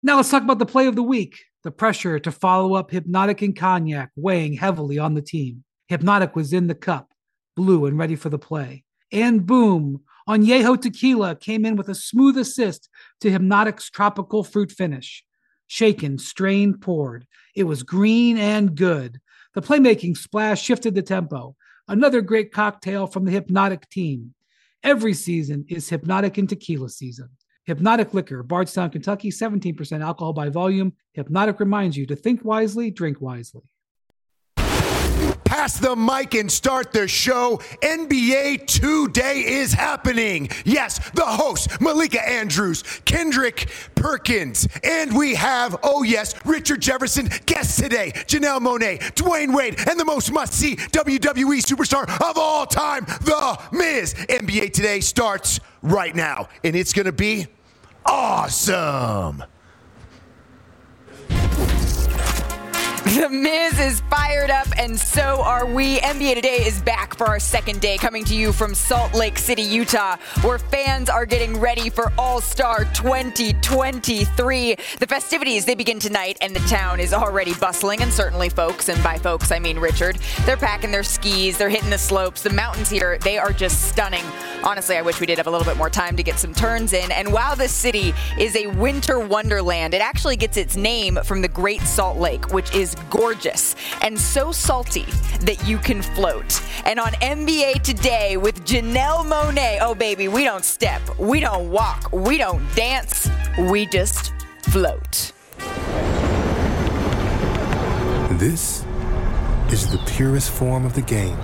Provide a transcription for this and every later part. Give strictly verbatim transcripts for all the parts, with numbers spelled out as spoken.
Now let's talk about the play of the week. The pressure to follow up Hypnotic and Cognac weighing heavily on the team. Hypnotic was in the cup, blue and ready for the play. And boom, Añejo Tequila came in with a smooth assist to Hypnotic's tropical fruit finish. Shaken, strained, poured. It was green and good. The playmaking splash shifted the tempo. Another great cocktail from the Hypnotic team. Every season is Hypnotic and Tequila season. Hypnotic Liquor, Bardstown, Kentucky, seventeen percent alcohol by volume. Hypnotic reminds you to think wisely, drink wisely. Pass the mic and start the show. N B A Today is happening. Yes, the host, Malika Andrews, Kendrick Perkins, and we have, oh yes, Richard Jefferson, guests today, Janelle Monáe, Dwayne Wade, and the most must-see W W E superstar of all time, The Miz. N B A Today starts right now, and it's going to be awesome. The Miz is fired up, and so are we. N B A Today is back for our second day, coming to you from Salt Lake City, Utah, where fans are getting ready for All-Star twenty twenty-three. The festivities, they begin tonight, and the town is already bustling, and certainly folks, and by folks I mean Richard, they're packing their skis, they're hitting the slopes. The mountains here, they are just stunning. Honestly, I wish we did have a little bit more time to get some turns in, and while this city is a winter wonderland, it actually gets its name from the Great Salt Lake, which is gorgeous and so salty that you can float. And on N B A Today with Janelle Monáe, oh baby, we don't step, we don't walk, we don't dance, we just float. This is the purest form of the game.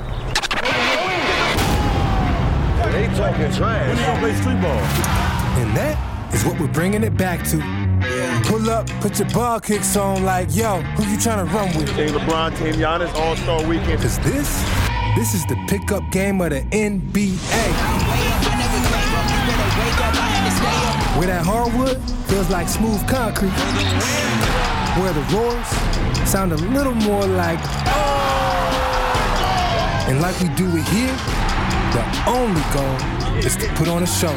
They talking trash. We don't play street ball. And that is what we're bringing it back to. Pull up, put your ball kicks on like, yo, who you trying to run with? Team LeBron, Team Giannis, All-Star Weekend. Cause this, this is the pickup game of the N B A. Where that hardwood feels like smooth concrete. Where the roars sound a little more like, oh. And like we do it here, the only goal is to put on a show.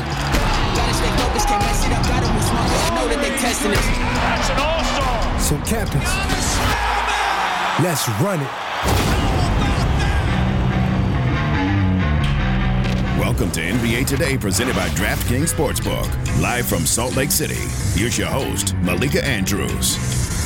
That's an all-star. So captains, let's run it. Welcome to N B A Today, presented by DraftKings Sportsbook. Live from Salt Lake City, here's your host, Malika Andrews.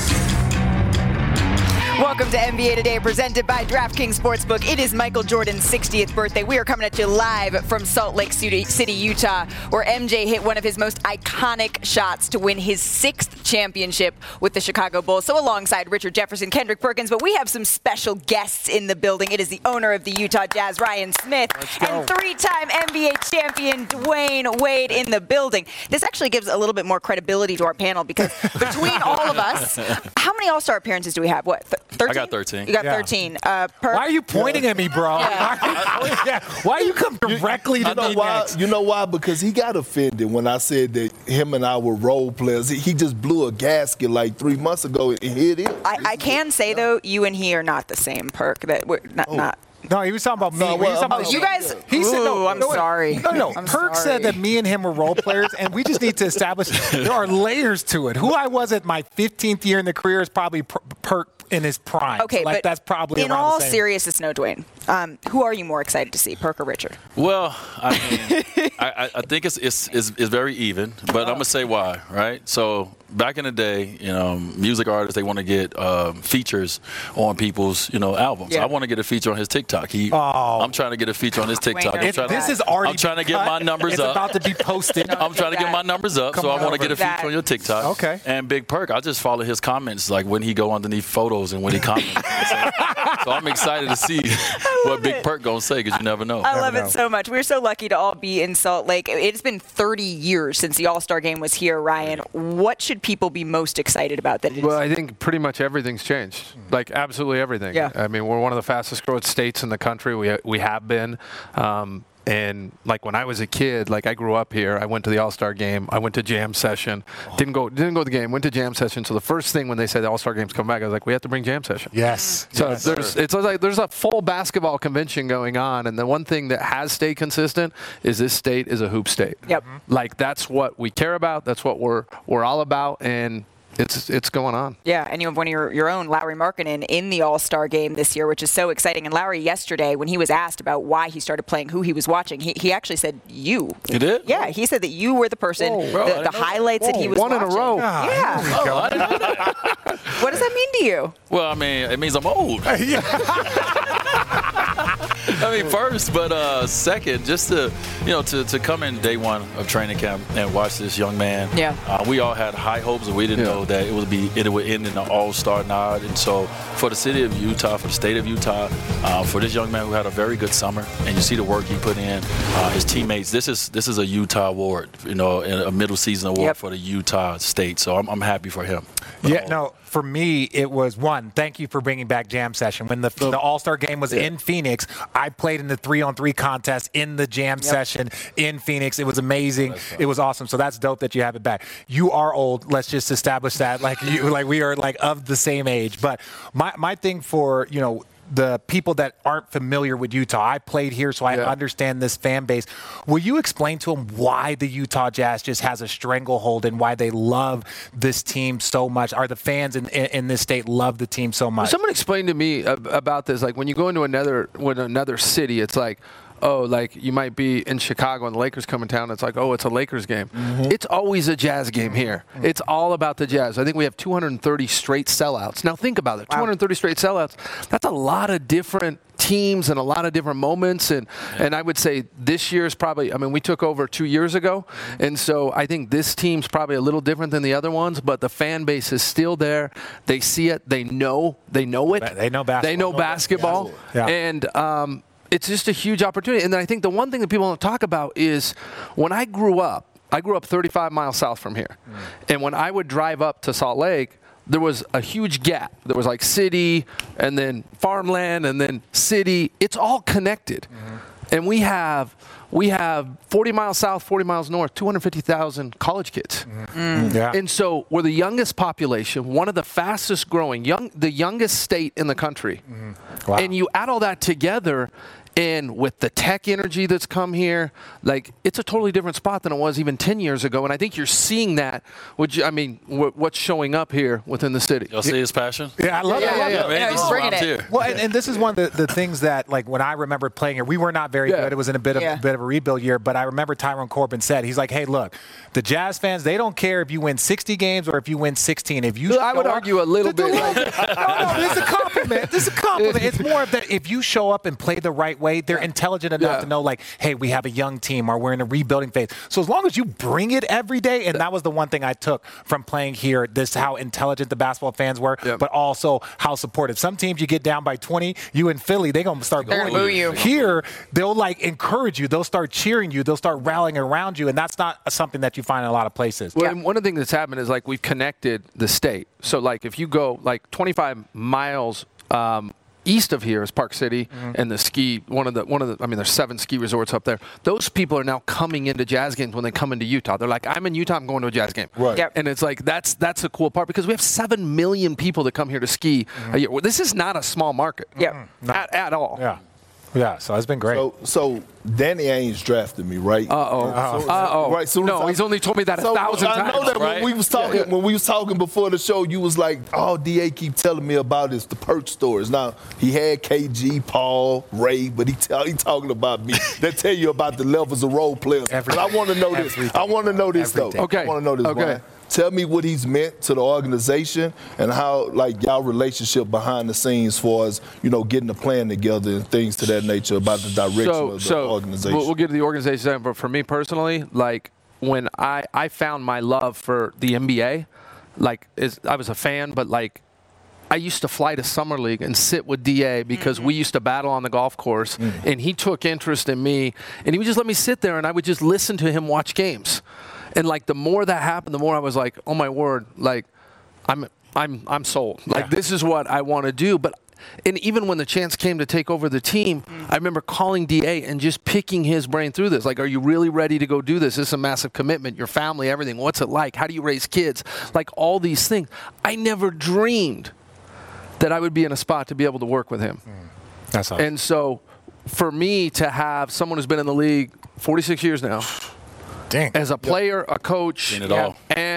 Welcome to N B A Today, presented by DraftKings Sportsbook. It is Michael Jordan's sixtieth birthday. We are coming at you live from Salt Lake City, Utah, where M J hit one of his most iconic shots to win his sixth championship with the Chicago Bulls. So alongside Richard Jefferson, Kendrick Perkins, but we have some special guests in the building. It is the owner of the Utah Jazz, Ryan Smith, and three-time N B A champion Dwayne Wade in the building. This actually gives a little bit more credibility to our panel because between all of us, how many All-Star appearances do we have? What, thirteen? I got thirteen. You got yeah. thirteen. Uh, per- why are you pointing yeah. at me, bro? Yeah. yeah. Why you come directly to you know me why, next? You know why? Because he got offended when I said that him and I were role players. He just blew a gasket like three months ago and hit it. I, I can say, though, you and he are not the same, Perk. That we're not. Oh. not No, he was talking about me. No, well, he was talking oh, about you guys. He said, no, I'm no, sorry. No, no. I'm Perk sorry. said that me and him were role players, and we just need to establish there are layers to it. Who I was at my fifteenth year in the career is probably per- Perk in his prime. Okay, so like but that's probably in around all the same. seriousness, no, Dwayne. Um, who are you more excited to see, Perk or Richard? Well, I mean, I, I think it's, it's it's it's very even, but I'm gonna say why, right? So back in the day, you know, music artists, they want to get um, features on people's, you know, albums. Yeah. I want to get a feature on his TikTok. He, oh. I'm trying to get a feature on his TikTok. I'm It, trying this to, is already I'm trying to get my numbers it's up. It's about to be posted. I'm trying to get my numbers up, Come so I want to over. get a feature That. on your TikTok. Okay. And Big Perk, I just follow his comments, like when he go underneath photos and when he comments. so, so I'm excited to see what Big it. Perk gonna say, because you never know. I love know. it so much. We're so lucky to all be in Salt Lake. It's been thirty years since the All-Star Game was here, Ryan. What should people be most excited about that it is? Well, I think pretty much everything's changed. Like absolutely everything. Yeah. I mean, we're one of the fastest growing states in the country. We we have been. Um, And like when I was a kid, like I grew up here, I went to the All-Star Game, I went to Jam Session, didn't go didn't go to the game, went to Jam Session. So the first thing when they said the All-Star Game's come back, I was like, we have to bring Jam Session. Yes. So yes, there's sir. it's like there's a full basketball convention going on, and the one thing that has stayed consistent is this state is a hoop state. Yep. Like that's what we care about. That's what we're we're all about, and it's it's going on. Yeah, and you have one of your, your own, Lauri Markkanen, in the All-Star game this year, which is so exciting. And Lauri, yesterday, when he was asked about why he started playing, who he was watching, he, he actually said you. You did? Yeah, he said that you were the person, Whoa, bro, the, the highlights that he was One watching. in a row. Yeah. Oh, I didn't know that. What does that mean to you? Well, I mean, it means I'm old. I mean, first, but uh, second, just to you know, to, to come in day one of training camp and watch this young man. Yeah. Uh, we all had high hopes, and we didn't Yeah. know that it would be it would end in an all-star nod. And so, for the city of Utah, for the state of Utah, uh, for this young man who had a very good summer, and you see the work he put in, uh, his teammates. This is this is a Utah award, you know, a middle season award Yep. for the Utah State. So I'm, I'm happy for him. Yeah, no, for me, it was one, thank you for bringing back Jam Session. When the, the All-Star game was Yeah. in Phoenix, I played in the three-on-three contest in the Jam Session in Phoenix. It was amazing. It was awesome. So that's dope that you have it back. You are old. Let's just establish that. Like you, like we are like of the same age. But my, my thing for, you know, the people that aren't familiar with Utah, I played here, so I Yeah. understand this fan base. Will you explain to them why the Utah Jazz just has a stranglehold and why they love this team so much? Are the fans in, in, in this state love the team so much? Someone explained to me ab- about this. Like when you go into another when another city, it's like, oh, like you might be in Chicago and the Lakers come in town. It's like, oh, it's a Lakers game. Mm-hmm. It's always a Jazz game here. It's all about the Jazz. I think we have two hundred thirty straight sellouts. Now think about it. two hundred thirty straight sellouts. That's a lot of different teams and a lot of different moments. And, and I would say this year's probably, I mean, we took over two years ago. And so I think this team's probably a little different than the other ones, but the fan base is still there. They see it. They know. They know it. They know basketball. They know basketball. Yeah. And, um, it's just a huge opportunity. And then I think the one thing that people don't talk about is when I grew up, I grew up thirty-five miles south from here. Mm. And when I would drive up to Salt Lake, there was a huge gap. There was like city and then farmland and then city. It's all connected. Mm-hmm. And we have we have forty miles south, forty miles north, two hundred fifty thousand college kids. Mm-hmm. Mm. Yeah. And so we're the youngest population, one of the fastest growing, young, the youngest state in the country. Mm-hmm. Wow. And you add all that together, and with the tech energy that's come here, like it's a totally different spot than it was even ten years ago. And I think you're seeing that, which I mean, w- what's showing up here within the city. Y'all see his passion? Yeah, I love Yeah, it. I love yeah, it. yeah. Man, he's this is bringing why I'm it. here. Well, and, and this is one of the, the things that, like, when I remember playing here, we were not very Yeah. good. It was in a bit of Yeah. bit of a rebuild year. But I remember Tyrone Corbin said, he's like, hey, look, the Jazz fans, they don't care if you win sixty games or if you win sixteen. If you, I would show up- argue a little bit. no, no, this is a compliment. This is a compliment. It's more of that if you show up and play the right way, they're intelligent enough Yeah. to know, like, hey, we have a young team or we're in a rebuilding phase. So as long as you bring it every day, and that was the one thing I took from playing here, this how intelligent the basketball fans were, Yep. but also how supportive. Some teams you get down by twenty, you in Philly, they're going to start They're booing gonna boo you. Here, they'll like encourage you. They'll start cheering you. They'll start rallying around you, and that's not something that you find in a lot of places. Well, and one of the things that's happened is like we've connected the state. So like if you go like twenty-five miles um, east of here is Park City mm-hmm. and the ski, one of the, one of the, I mean, there's seven ski resorts up there. Those people are now coming into Jazz games when they come into Utah. They're like, I'm in Utah, I'm going to a Jazz game. Right. Yep. And it's like, that's, that's a cool part because we have seven million people that come here to ski mm-hmm. a year. Well, this is not a small market Yep. Mm-hmm. at, at all. Yeah. Yeah, so it's been great. So, so Danny Ainge drafted me, right? Uh-oh. So- Uh-oh. Right. soon as No, I- he's only told me that a so thousand I know times, that right? when we was talking, Yeah, yeah. when we was talking before the show, you was like, "Oh, D A keep telling me about this, the perch stores." Now he had K G, Paul, Ray, but he tell, he talking about me. They tell you about the levels of role players. Every- but I want to know this. everything. I want to know this Everything. though. Okay. I want to know this. Okay. Brian. Tell me what he's meant to the organization and how, like, y'all relationship behind the scenes, for as you know, getting the plan together and things to that nature about the direction so, of the so organization. We'll, we'll get to the organization, but for me personally, like when I, I found my love for the N B A, like is, I was a fan, but like I used to fly to Summer League and sit with D A because mm-hmm. we used to battle on the golf course, mm-hmm. and he took interest in me, and he would just let me sit there, and I would just listen to him watch games. And like the more that happened, the more I was like, oh my word, like I'm I'm I'm sold. Like Yeah. this is what I want to do. But and even when the chance came to take over the team, I remember calling D A and just picking his brain through this. Like, are you really ready to go do this? This is a massive commitment. Your family, everything. What's it like? How do you raise kids? Like all these things. I never dreamed that I would be in a spot to be able to work with him. That's awesome. And so for me to have someone who's been in the league forty-six years now, Dang. as a player, a coach, Seen it all. and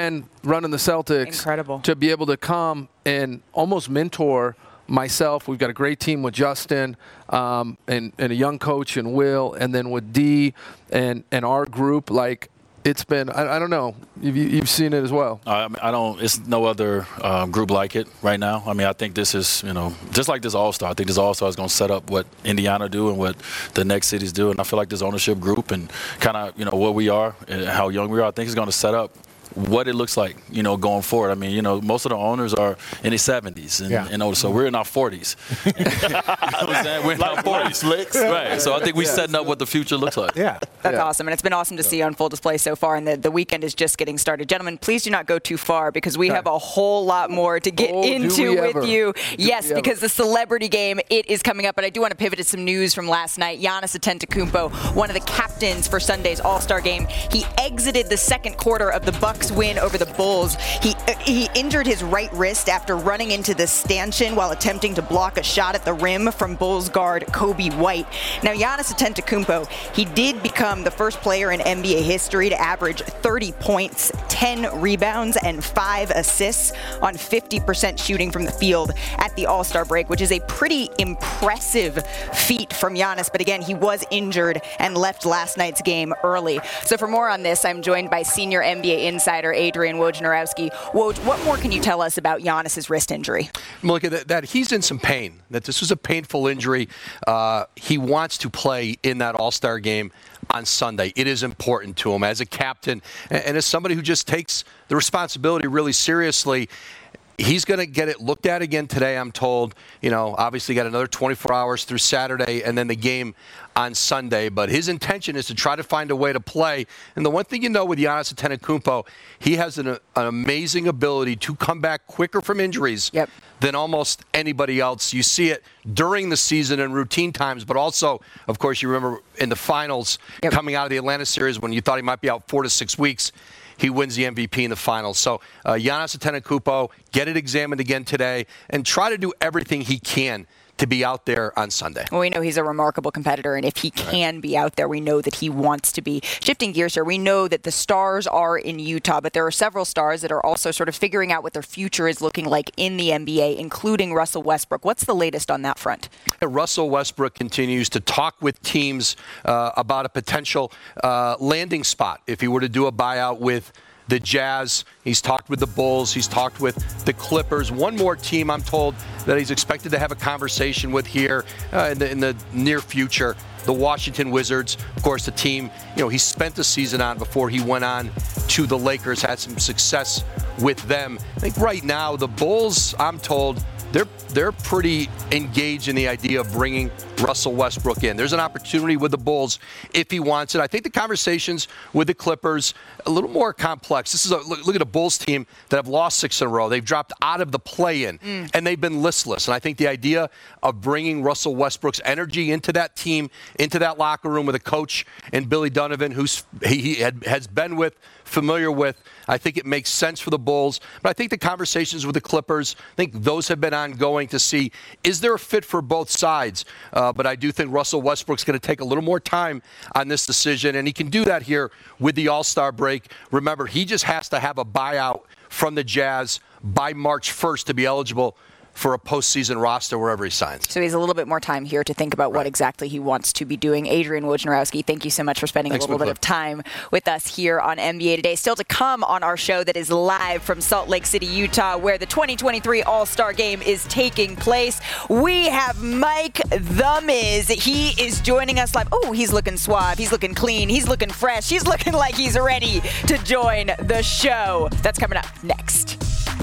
friend running the Celtics. Incredible. To be able to come and almost mentor myself. We've got a great team with Justin um, and, and a young coach and Will, and then with D and, and our group. Like, it's been, I, I don't know, you've, you've seen it as well. I, mean, I don't, it's no other um, group like it right now. I mean, I think this is, you know, just like this All-Star. I think this All-Star is going to set up what Indiana do and what the next cities do. And I feel like this ownership group and kind of, you know, what we are and how young we are, I think is going to set up what it looks like, you know, going forward. I mean, you know, most of the owners are in their seventies and, yeah. and older, so we're in our forties. You know what I'm saying? We're in Like our forties. Right. So I think we're Yeah. setting up what the future looks like. Yeah. That's Yeah. awesome, and it's been awesome to see on full display so far, and the, the weekend is just getting started. Gentlemen, please do not go too far because we have a whole lot more to get Oh, do into we with ever. you. Do Yes, we ever. because the celebrity game, it is coming up, but I do want to pivot to some news from last night. Giannis Antetokounmpo, one of the captains for Sunday's All-Star game, he exited the second quarter of the Bucks win over the Bulls. He uh, he injured his right wrist after running into the stanchion while attempting to block a shot at the rim from Bulls guard Kobe White. Now, Giannis Antetokounmpo, he did become the first player in N B A history to average thirty points, ten rebounds, and five assists on fifty percent shooting from the field at the All-Star break, which is a pretty impressive feat from Giannis. But again, he was injured and left last night's game early. So for more on this, I'm joined by senior N B A insider Adrian Wojnarowski. Woj, what more can you tell us about Giannis's wrist injury? Look at that, that he's in some pain, that this was a painful injury. Uh, he wants to play in that All-Star game on Sunday. It is important to him as a captain and, and as somebody who just takes the responsibility really seriously. He's going to get it looked at again today, I'm told. You know, obviously got another twenty-four hours through Saturday and then the game on Sunday. But his intention is to try to find a way to play. And the one thing you know with Giannis Antetokounmpo, he has an, an amazing ability to come back quicker from injuries Yep. than almost anybody else. You see it during the season and routine times, but also, of course, you remember in the finals Yep. coming out of the Atlanta series when you thought he might be out four to six weeks. He wins the M V P in the finals. So uh, Giannis Antetokounmpo, get it examined again today and try to do everything he can to be out there on Sunday. Well, we know he's a remarkable competitor, and if he can be out there, we know that he wants to be. Shifting gears here, we know that the stars are in Utah, but there are several stars that are also sort of figuring out what their future is looking like in the N B A, including Russell Westbrook. What's the latest on that front? Russell Westbrook continues to talk with teams uh, about a potential uh, landing spot if he were to do a buyout with the Jazz. He's talked with the Bulls. He's talked with the Clippers. One more team, I'm told, that he's expected to have a conversation with here uh, in, the, in the near future. The Washington Wizards, of course, the team, you know, he spent the season on before he went on to the Lakers, had some success with them. I think right now the Bulls, I'm told, they're they're pretty engaged in the idea of bringing Russell Westbrook in. There's an opportunity with the Bulls if he wants it. I think the conversations with the Clippers a little more complex. This is a look, look at a Bulls team that have lost six in a row. They've dropped out of the play-in, mm. and they've been listless. And I think the idea of bringing Russell Westbrook's energy into that team, into that locker room with a coach and Billy Donovan, who's he, he had, has been with, familiar with, I think it makes sense for the Bulls. But I think the conversations with the Clippers, I think those have been ongoing to see, is there a fit for both sides? Uh, but I do think Russell Westbrook's going to take a little more time on this decision, and he can do that here with the All-Star break. Remember, he just has to have a buyout from the Jazz by March first to be eligible for a postseason roster wherever he signs. So he has a little bit more time here to think about right. what exactly he wants to be doing. Adrian Wojnarowski, thank you so much for spending Thanks a little bit of time with us here on N B A Today. Still to come on our show that is live from Salt Lake City, Utah, where the twenty twenty-three All-Star Game is taking place. We have Mike The Miz. He is joining us live. Oh, he's looking suave. He's looking clean. He's looking fresh. He's looking like he's ready to join the show. That's coming up next.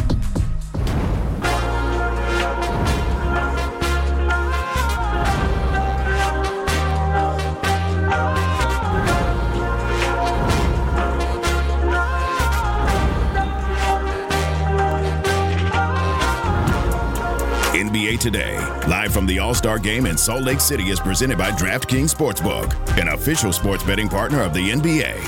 N B A Today, live from the All-Star Game in Salt Lake City, is presented by DraftKings Sportsbook, an official sports betting partner of the N B A.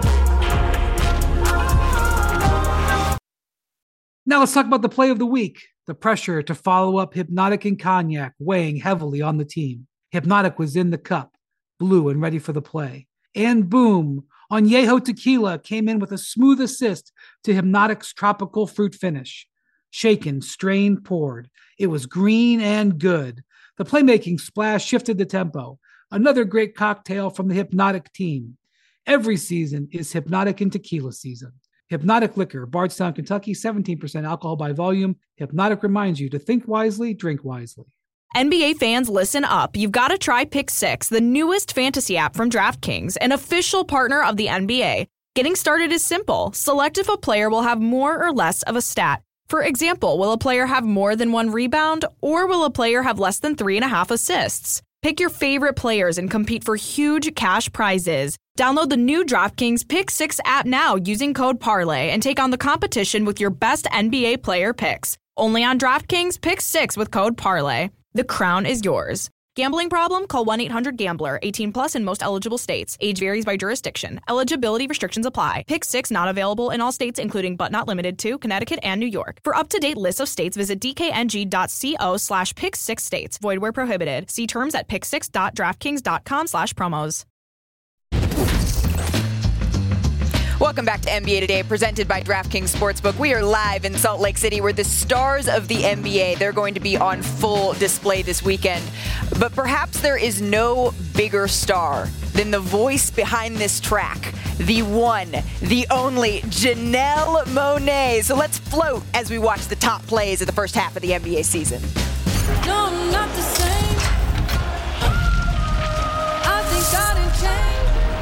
Now let's talk about the play of the week. The pressure to follow up Hypnotic and Cognac weighing heavily on the team. Hypnotic was in the cup, blue and ready for the play. And boom, Añejo Tequila came in with a smooth assist to Hypnotic's tropical fruit finish. Shaken, strained, poured. It was green and good. The playmaking splash shifted the tempo. Another great cocktail from the Hypnotic team. Every season is Hypnotic and Tequila season. Hypnotic Liquor, Bardstown, Kentucky, seventeen percent alcohol by volume. Hypnotic reminds you to think wisely, drink wisely. N B A fans, listen up. You've got to try Pick Six, the newest fantasy app from DraftKings, an official partner of the N B A. Getting started is simple. Select if a player will have more or less of a stat. For example, will a player have more than one rebound, or will a player have less than three and a half assists? Pick your favorite players and compete for huge cash prizes. Download the new DraftKings Pick Six app now using code Parlay and take on the competition with your best N B A player picks. Only on DraftKings Pick Six with code Parlay. The crown is yours. Gambling problem? Call one eight hundred gambler. eighteen plus in most eligible states. Age varies by jurisdiction. Eligibility restrictions apply. Pick Six not available in all states, including but not limited to Connecticut and New York. For up-to-date lists of states, visit dkng.co slash pick six states. Void where prohibited. See terms at pick six dot draftkings dot com slash promos. Welcome back to N B A Today, presented by DraftKings Sportsbook. We are live in Salt Lake City, where the stars of the N B A, they're going to be on full display this weekend. But perhaps there is no bigger star than the voice behind this track, the one, the only, Janelle Monáe. So let's float as we watch the top plays of the first half of the N B A season. No, not the same. I think I didn't change.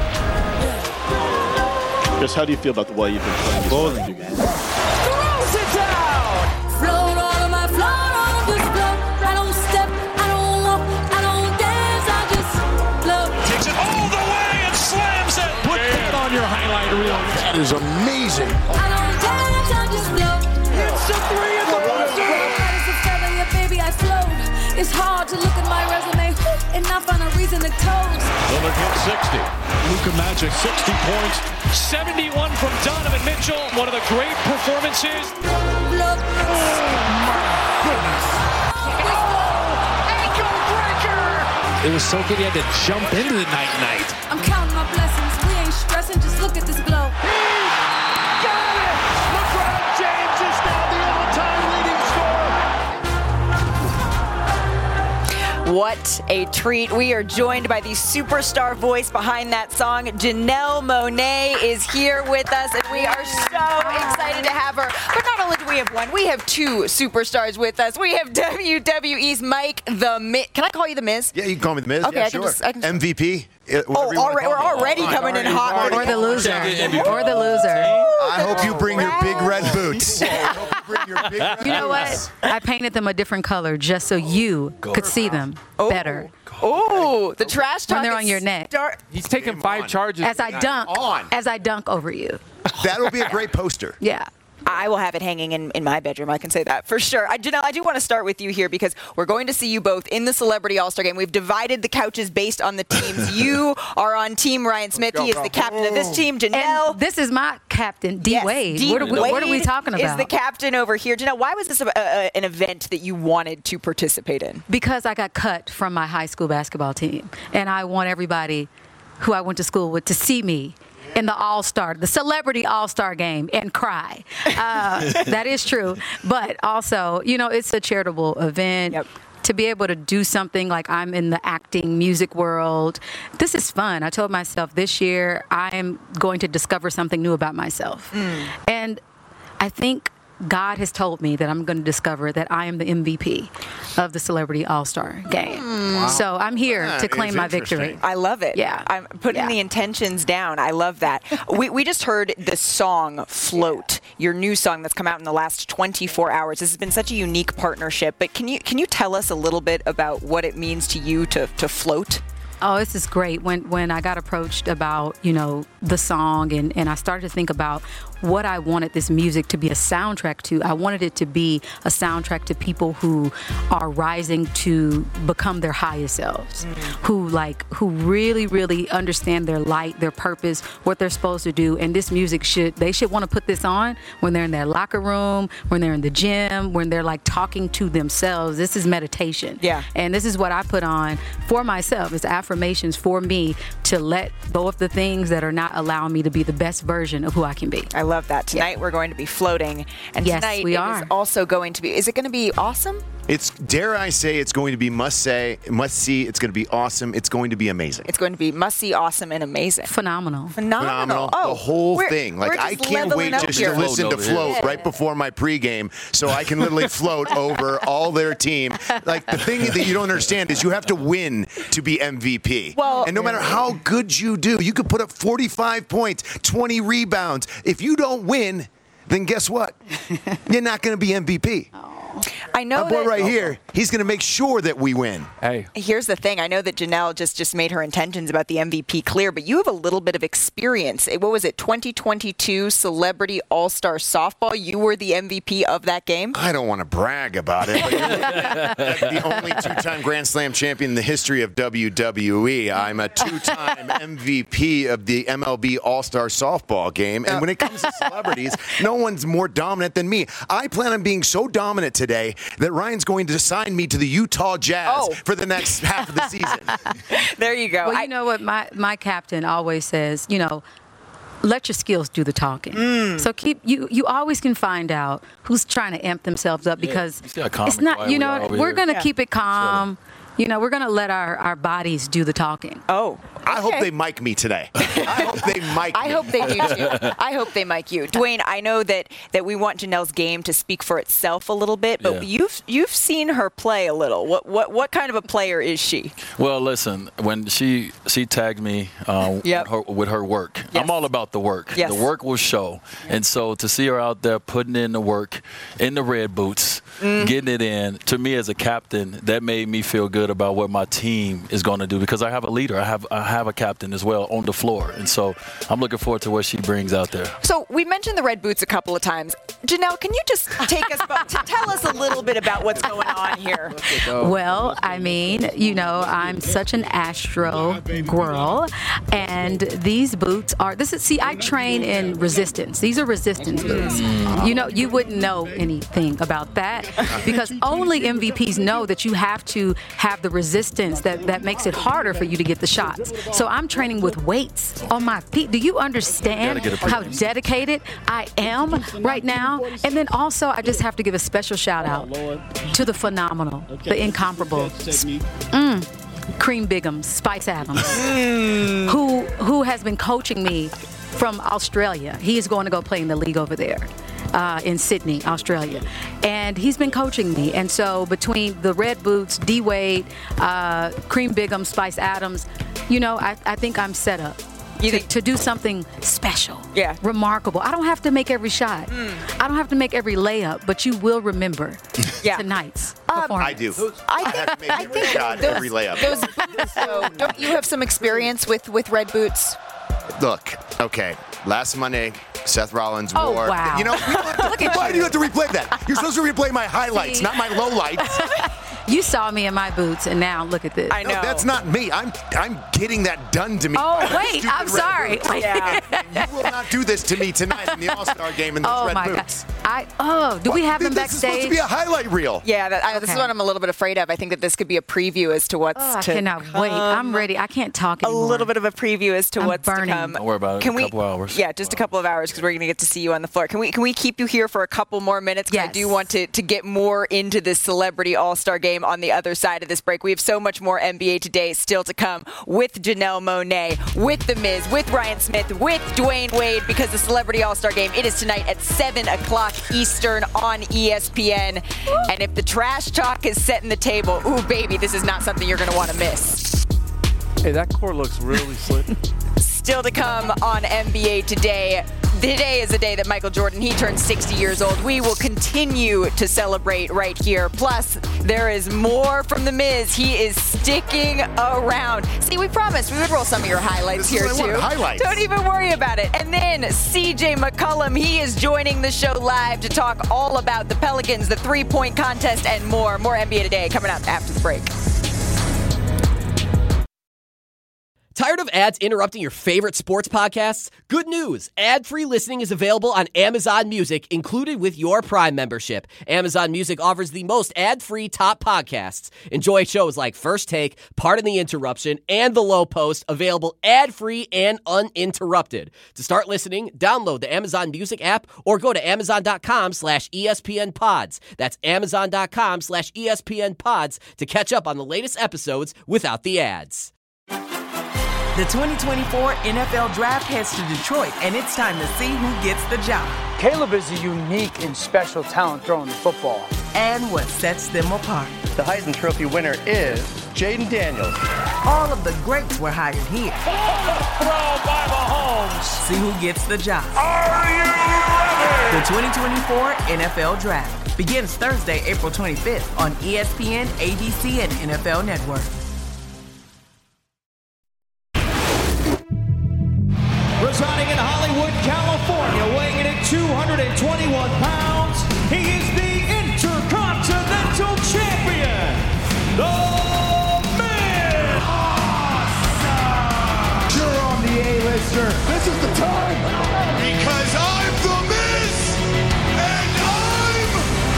Chris, how do you feel about the way you've been playing these Bowling. two games? Throws it down! Float all of my float on this float. I don't step, I don't walk, I don't dance, I just float. Takes it all the way and slams it. Put that on your highlight reel. That is amazing. I don't dance, I just float. It's a three in the buzzer. Light as a feather, yeah, baby, I float. It's hard to look at my resume and not find a reason to toast. Lillard hit sixty. Luka Magic, sixty points. seventy-one from Donovan Mitchell. One of the great performances. Look. Oh, my goodness. Oh, ankle breaker. It was so good he had to jump into the night-night. I'm counting my blessings. We ain't stressing. Just look at this glow. He got it. LeBron James is now the all-time leading scorer. What a treat. We are joined by the superstar voice behind that song. Janelle Monáe is here with us, and we are so excited to have her. But not only do we have one, we have two superstars with us. We have W W E's Mike the Miz. Can I call you the Miz? Yeah, you can call me the Miz. Okay, yeah, I can sure. just- I can- M V P. uh, Oh, whatever you wanna already, call we're me. already Fine, coming in hot. Or the loser. Or the loser. I hope you bring your big red boots. I hope you bring your big red You know boots. what? I painted them a different color just so you could see them better. Oh, the trash talk When they're is on your neck. start- He's taking five charges. As I dunk, as I dunk over you. That'll be a great poster. Yeah. I will have it hanging in, in my bedroom. I can say that for sure. I, Janelle, I do want to start with you here because we're going to see you both in the Celebrity All-Star Game. We've divided the couches based on the teams. You are on Team Ryan Smith. He is the captain of this team. Janelle. And this is my captain, D Yes, Wade. D. What, are we, what are we Wade talking about? Is the captain over here. Janelle, why was this a, a, an event that you wanted to participate in? Because I got cut from my high school basketball team, and I want everybody who I went to school with to see me in the All-Star, the Celebrity All-Star Game, and cry. Uh, that is true. But also, you know, it's a charitable event. Yep. To be able to do something like I'm in the acting, music world, this is fun. I told myself this year I am going to discover something new about myself. Mm. And I think God has told me that I'm going to discover that I am the M V P of the Celebrity All-Star Game. Wow. So I'm here That to claim is my victory. interesting. I love it. Yeah. I'm putting Yeah. the intentions down. I love that. we, we just heard the song Float, your new song that's come out in the last twenty-four hours. This has been such a unique partnership, but can you can you tell us a little bit about what it means to you to, to float? Oh, this is great. When when I got approached about, you know, the song and, and I started to think about what I wanted this music to be a soundtrack to. I wanted it to be a soundtrack to people who are rising to become their highest selves, mm-hmm. who like, who really, really understand their light, their purpose, what they're supposed to do. And this music should, they should want to put this on when they're in their locker room, when they're in the gym, when they're like talking to themselves. This is meditation. Yeah. And this is what I put on for myself. It's affirmations for me to let go of the things that are not allowing me to be the best version of who I can be. I love that. Tonight yeah. we're going to be floating. And yes, tonight we it are. is also going to be, is it going to be awesome? It's, dare I say, it's going to be must say, must see. It's going to be awesome. It's going to be amazing. It's going to be must see, awesome, and amazing. Phenomenal. Phenomenal. Phenomenal. Oh, the whole we're, thing. Like, we're I just can't wait leveling just up to here. listen to Float Yeah. right before my pregame so I can literally float over all their team. Like, the thing that you don't understand is you have to win to be M V P. Well, and no matter how good you do, you could put up forty-five points, twenty rebounds. If you don't win, then guess what? You're not going to be M V P. I know My boy that, right here, he's going to make sure that we win. Hey. Here's the thing. I know that Janelle just, just made her intentions about the M V P clear, but you have a little bit of experience. What was it, twenty twenty-two Celebrity All-Star Softball? You were the M V P of that game? I don't want to brag about it, but you're the only two-time Grand Slam champion in the history of W W E. I'm a two-time M V P of the M L B All-Star Softball game. And when it comes to celebrities, no one's more dominant than me. I plan on being so dominant today that Ryan's going to sign me to the Utah Jazz Oh. for the next half of the season. There you go. Well, I, you know what my, my captain always says, you know, let your skills do the talking. Mm. So keep you you always can find out who's trying to amp themselves up because You see how calm it's and not, quiet you we know, are over we're here? going to Yeah. keep it calm. You know, we're going to let our, our bodies do the talking. Oh. I hope okay. they mic me today. I hope they mic me. I hope they do too. I hope they mic you, Dwayne. I know that that we want Janelle's game to speak for itself a little bit, but Yeah. you've you've seen her play a little. What what what kind of a player is she? Well, listen, when she she tagged me uh, Yep. with, her, with her work, Yes. I'm all about the work. Yes. The work will show. And so to see her out there putting in the work in the red boots, Mm. getting it in, to me as a captain, that made me feel good about what my team is going to do because I have a leader. I have I have a captain as well on the floor. And so I'm looking forward to what she brings out there. So we mentioned the red boots a couple of times. Janelle, can you just take us to tell us a little bit about what's going on here? Well, I mean, you know, I'm such an Astro girl, and these boots are, this is, see, I train in resistance. These are resistance boots. You know, you wouldn't know anything about that because only M V Ps know that you have to have the resistance that, that makes it harder for you to get the shots. So I'm training with weights on my feet. Do you understand Gotta get a how break. dedicated I am right now? And then also, I just have to give a special shout out to the phenomenal, the incomparable, mm, Cream Bigham, Spice Adams, who who has been coaching me from Australia. He is going to go play in the league over there. Uh, in Sydney, Australia. And he's been coaching me. And so between the Red Boots, D Wade, uh, Cream Bigham, Spice Adams, you know, I, I think I'm set up You to, think- to do something special, Yeah. remarkable. I don't have to make every shot. I don't have to make every layup, but you will remember Yeah. tonight's Um, performance. I do. I I have to make every shot, those, every layup. Those boots, though, don't you have some experience with, with red boots? Look, okay, last Monday, Seth Rollins Oh, wore. wow. You know, Look at why you. do you have to replay that? You're supposed to replay my highlights, See? not my lowlights. You saw me in my boots, and now look at this. I know. No, that's not me. I'm I'm getting that done to me. Oh, by wait, stupid I'm red sorry. boots. Yeah. You will not do this to me tonight in the All-Star game in those Oh red my boots. God. I oh, do we have them This is supposed to backstage? be a highlight reel. Yeah, that, I, this is Okay. what I'm a little bit afraid of. I think that this could be a preview as to what's Oh, I to cannot come. wait. I'm ready. I can't talk A anymore. little bit of a preview as to I'm what's burning. to come. Don't worry about it. Can A we, couple hours. Yeah, just a couple of hours because we're going to get to see you on the floor. Can we can we keep you here for a couple more minutes? 'Cause I Yes. do want to, to get more into this Celebrity All-Star game on the other side of this break. We have so much more N B A Today still to come with Janelle Monáe, with The Miz, with Ryan Smith, with Dwayne Wade because the Celebrity All-Star game, it is tonight at seven o'clock Eastern on E S P N. And if the trash talk is setting the table, ooh, baby, this is not something you're going to want to miss. Hey, that court looks really slick. Still to come on N B A Today. Today is the day that Michael Jordan, he turned sixty years old. We will continue to celebrate right here. Plus, there is more from The Miz. He is sticking around. See, we promised we would roll some of your highlights This here, is what I too. want, highlights. Don't even worry about it. And then C J McCollum, he is joining the show live to talk all about the Pelicans, the three-point contest, and more. More N B A Today coming up after the break. Tired of ads interrupting your favorite sports podcasts? Good news! Ad-free listening is available on Amazon Music, included with your Prime membership. Amazon Music offers the most ad-free top podcasts. Enjoy shows like First Take, Pardon the Interruption, and The Low Post, available ad-free and uninterrupted. To start listening, download the Amazon Music app or go to amazon.com slash ESPN pods. That's amazon.com slash ESPN pods to catch up on the latest episodes without the ads. The twenty twenty-four N F L Draft heads to Detroit, and it's time to see who gets the job. Caleb is a unique and special talent throwing the football. And what sets them apart. The Heisman Trophy winner is Jaden Daniels. All of the greats were hired here. Throw by Mahomes. See who gets the job. Are you ready? The twenty twenty-four N F L Draft begins Thursday, April twenty-fifth on E S P N, A B C, and N F L Network. Residing in Hollywood, California, weighing in at two hundred twenty-one pounds, he is the Intercontinental Champion, The Miz! Awesome! You're on the A-lister. This is the time. Because I'm The Miz, and I'm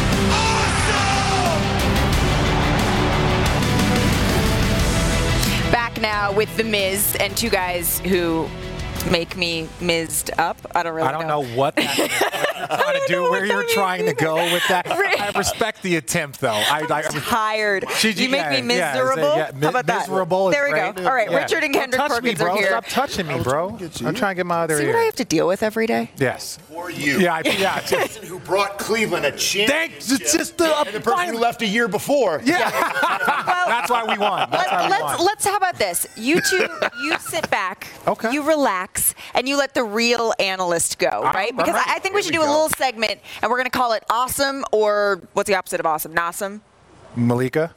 awesome! Back now with The Miz and two guys who make me mizzed up. I don't really know. I don't know, know what that is. You're trying to do, where you're trying to go with that. I respect the attempt, though. I, I'm I, tired. She, you make yeah, me miserable? Yeah, yeah, How about that? Miserable. There we great. go. All right, Yeah. Richard and Kendrick Don't touch Perkins me, bro. are here. Stop touching me, bro. I'm trying to get my other See ear. what I have to deal with every day? Yes. For you. Yeah, I, yeah. The person who brought Cleveland a championship. Thanks. It's just the, and the person who left a year before. Yeah. That's why we won. That's why we let's, won. let's, how about this? You two, you sit back, okay. you relax, and you let the real analyst go, right? Because right. I, I think we Here should we do a go. little segment, and we're going to call it Awesome, or what's the opposite of awesome? Nawsome? Malika.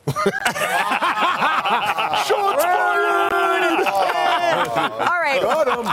Shots fired! All right. Got him.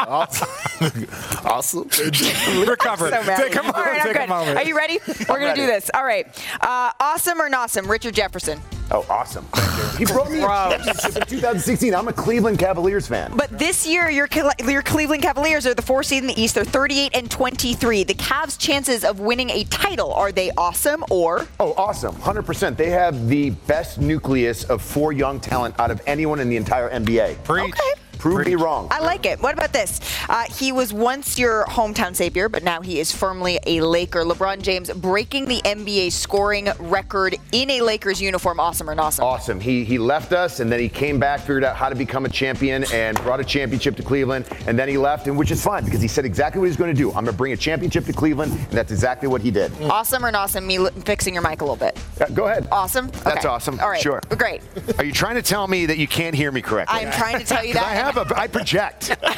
Awesome. Recovered. So mad. Take a moment. All right, I'm Take a good. moment. Are you ready? We're going to do this. All right. Uh, awesome or Nawsome? Richard Jefferson. Oh, awesome. Thank you. He brought me a Gross. championship in two thousand sixteen. I'm a Cleveland Cavaliers fan. But this year, your Cle- your Cleveland Cavaliers are the fourth seed in the East. They're thirty-eight and twenty-three. The Cavs' chances of winning a title, are they awesome or? Oh, awesome. one hundred percent. They have the best nucleus of four young talent out of anyone in the entire N B A. Preach. Okay. Prove Preach. me wrong. I like it. What about this? Uh, he was once your hometown savior, but now he is firmly a Laker. LeBron James breaking the N B A scoring record in a Lakers uniform. Awesome or Nawsome? Awesome. He he left us, and then he came back, figured out how to become a champion, and brought a championship to Cleveland. And then he left, and which is fine because he said exactly what he's going to do. I'm going to bring a championship to Cleveland, and that's exactly what he did. Awesome or Nawsome? Me li- fixing your mic a little bit. Uh, go ahead. Awesome? That's Okay. awesome. All right. Sure. Great. Are you trying to tell me that you can't hear me correctly? I'm trying to tell you 'Cause that. I have a, I project.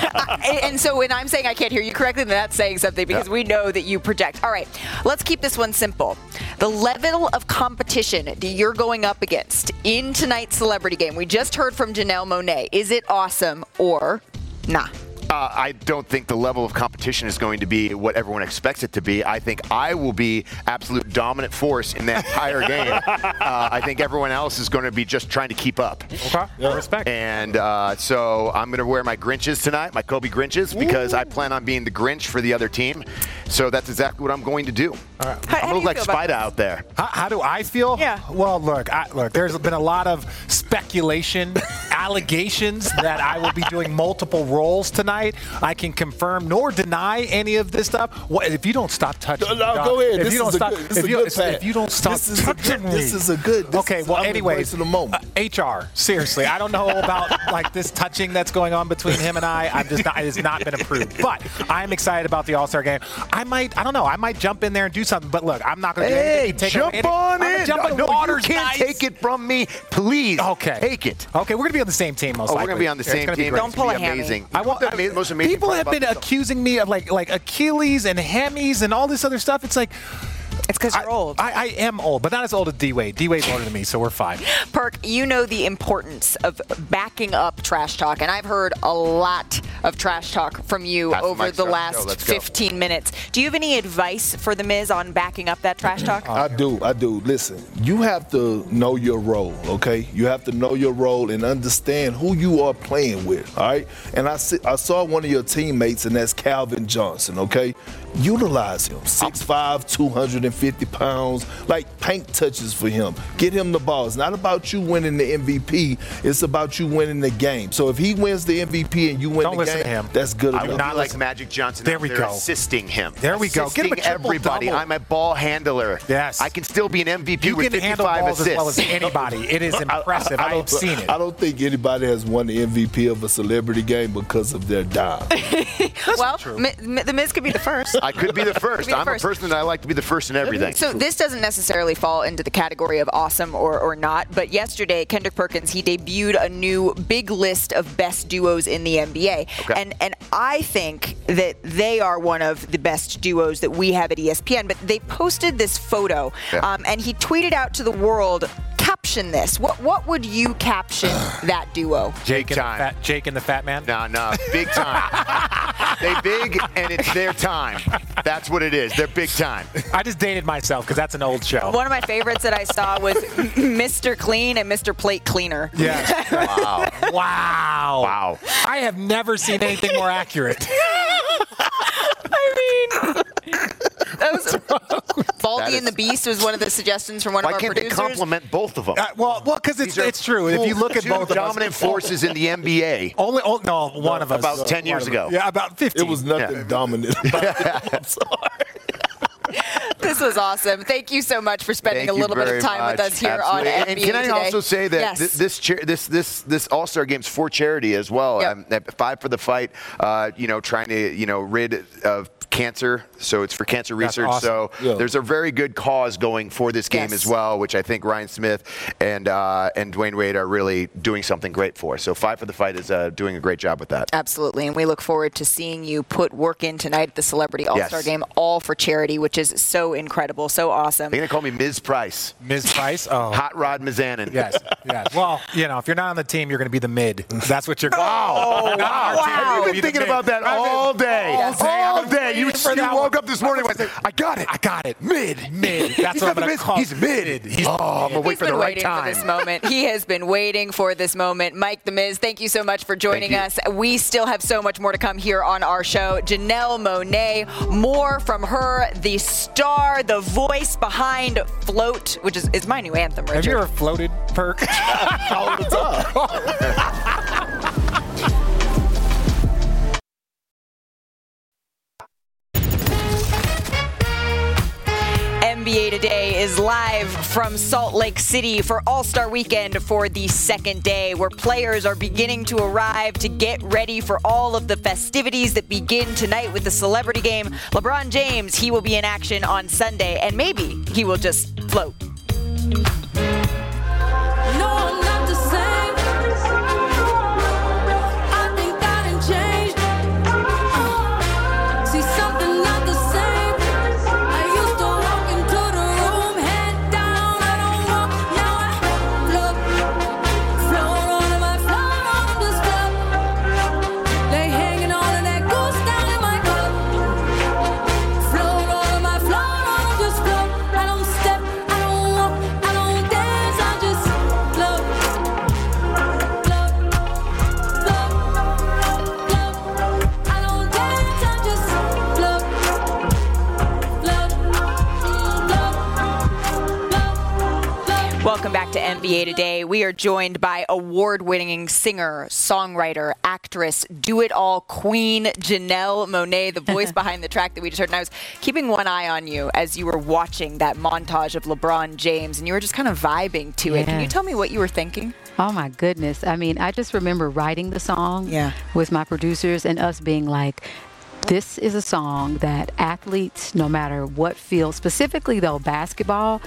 And so when I'm saying I can't hear you correctly, then that's saying something because we know that you project. All right, let's keep this one simple. The level of competition that you're going up against in tonight's celebrity game. We just heard from Janelle Monáe. Is it awesome or nah? Uh, I don't think the level of competition is going to be what everyone expects it to be. I think I will be absolute dominant force in that entire game. Uh, I think everyone else is going to be just trying to keep up. Okay. Yeah, respect. And uh, so I'm going to wear my Grinches tonight, my Kobe Grinches, because Ooh. I plan on being the Grinch for the other team. So that's exactly what I'm going to do. All right. How, I'm how going to look like do you feel about Spida out there. How, how do I feel? Yeah. Well, look, I, look. There's been a lot of speculation, allegations that I will be doing multiple roles tonight. I can confirm nor deny any of this stuff. What, if you don't stop touching No, me, no, dog, go ahead. If This you don't is a stop, good- this if is a you, good if, path. if you don't stop This is a touching good- me, this is a good- this okay. is- Well, I'm anyways, embracing the moment. uh, H R. Seriously, I don't know about like this touching that's going on between him and I. I've just not, it has not been approved. But I'm excited about the All-Star game. I I might, I don't know, I might jump in there and do something. But look, I'm not going to do Hey, anything. Take jump away on I'm in. Jump in no, water. you can't nice. take it from me. Please, okay. take it. Okay, we're going to be on the same team most oh, likely. We're going to be on the It's same gonna be team. great. Don't pull a amazing. I want, the ama- most amazing people part have about been this accusing me of like like Achilles and Hemis and all this other stuff. It's like, it's because you're old. I, I am old, but not as old as D-Wade. D-Wade's older than me, so we're fine. Perk, you know the importance of backing up trash talk, and I've heard a lot of trash talk from you That's over the show. last Let's go. fifteen minutes. Do you have any advice for the Miz on backing up that trash talk? I do, I do. Listen, you have to know your role, okay? You have to know your role and understand who you are playing with, all right? And I see, I saw one of your teammates, and that's Calvin Johnson, okay? Utilize him. six five, two hundred fifty pounds, like paint touches for him. Get him the ball. It's not about you winning the M V P. It's about you winning the game. So if he wins the M V P and you win Don't the listen game, to him. that's good I enough. would not like Magic Johnson. There we They're go. assisting him. There we go. Get him a Assisting triple everybody. double. I'm a ball handler. Yes. I can still be an M V P You with can handle fifty-five balls assists. as well as anybody. It is impressive. I, don't- have seen it. I don't think anybody has won the M V P of a celebrity game because of their dime. well, Mi- Mi- the Miz could be the first. I could be the first. Be the I'm first. a person that I like to be the first in everything. So this doesn't necessarily fall into the category of awesome or, or not, but yesterday Kendrick Perkins, he debuted a new big list of best duos in the N B A. Okay. And and I think that they are one of the best duos that we have at E S P N, but they posted this photo Yeah. um, and he tweeted out to the world, caption this. What what would you caption that duo? Jake and, the time. fat, Jake and the Fat Man? No, no, big time. They big, and it's their time. That's what it is. They're big time. I just dated myself because that's an old show. One of my favorites that I saw was Mister Clean and Mister Plate Cleaner. Yeah. Wow. Wow. Wow. I have never seen anything more accurate. I mean, that was Baldy That and the is- Beast was one of the suggestions from one Why of our can't producers. they compliment both of them? Uh, well, well, because it's These are it's true. If you look at two both of us, dominant forces in the N B A. only oh, no one of us About ten years ago. Yeah, about fifteen. It was nothing Yeah. dominant about it. I'm sorry. This was awesome. Thank you so much for spending Thank a little you bit very of time much. with us here Absolutely. on And N B A can I Today. also say that Yes. th- this cha- this this this All-Star Game's for charity as well. Yep. Um, at Five for the Fight, uh, you know, trying to you know rid of cancer. So it's for cancer That's research. awesome. So Yeah. there's a very good cause going for this game Yes. as well, which I think Ryan Smith and uh, and Dwayne Wade are really doing something great for. So Five for the Fight is uh, doing a great job with that. Absolutely, and we look forward to seeing you put work in tonight at the Celebrity All-Star Yes. Game, all for charity, which is so incredible, so awesome. They're gonna call me Miz Price, Miz Price. Oh, Hot Rod Mizanin. yes, yes. Well, you know, if you're not on the team, you're going to be the mid. That's what you're. Wow. You're not on our team, you're You've gonna been be the thinking mid. about that I've been- all day. All day. I've All been day. You, waiting for you that woke one. up this morning and went, I got it. I got it. Mid. Mid. That's He's what not I'm the going mid. to call. He's mid. He's Oh, I'm going to wait He's for been the right waiting time. for this moment. He has been waiting for this moment. Mike the Miz, thank you so much for joining Thank us. We still have so much more to come here on our show. Janelle Monáe, more from her, the star, the voice behind Float, which is, is my new anthem, Richard. Have you ever floated, Perk? All the time. N B A Today is live from Salt Lake City for All-Star Weekend for the second day, where players are beginning to arrive to get ready for all of the festivities that begin tonight with the Celebrity Game. LeBron James, he will be in action on Sunday, and maybe he will just float. No, I'm not the same. I think I done changed. Uh, see something not the same. I used to walk into the room, head down. I don't walk now. I float, float on my float on the step. They hanging on to that goose down in my cup. Float on my float on just float. I don't step, I don't walk, I don't dance. I just float, float, float, float. I don't dance. I just float, float, float, float. Welcome back to N B A Today. We are joined by award-winning singer, songwriter, actress, do-it-all queen Janelle Monáe, the voice behind the track that we just heard. And I was keeping one eye on you as you were watching that montage of LeBron James, and you were just kind of vibing to it. Can you Yeah. tell me what you were thinking? Oh my goodness. I mean, I just remember writing the song Yeah. with my producers and us being like, this is a song that athletes, no matter what field, specifically though basketball,